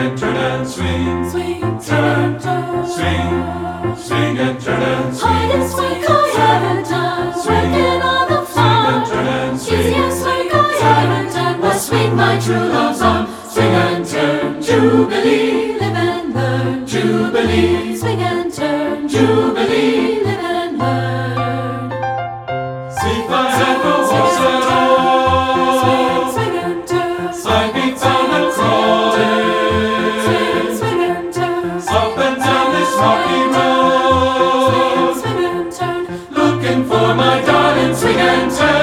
and turn and swing. Swing, turn, turn. Swing, swing and turn and swing. Hardest work I ever done, working on the farm. Swing and turn and swing. Easiest work I ever done was swing my true love's arm. Swing and turn, Jubilee, live and learn. Jubilee, swing and turn, Jubilee, live and learn. Sweet vines and the horse and all. Swing and turn, Slide beats on and crawling. swing and turn. Up and down this rocky road. Swing and turn, Looking for my darling, swing and turn.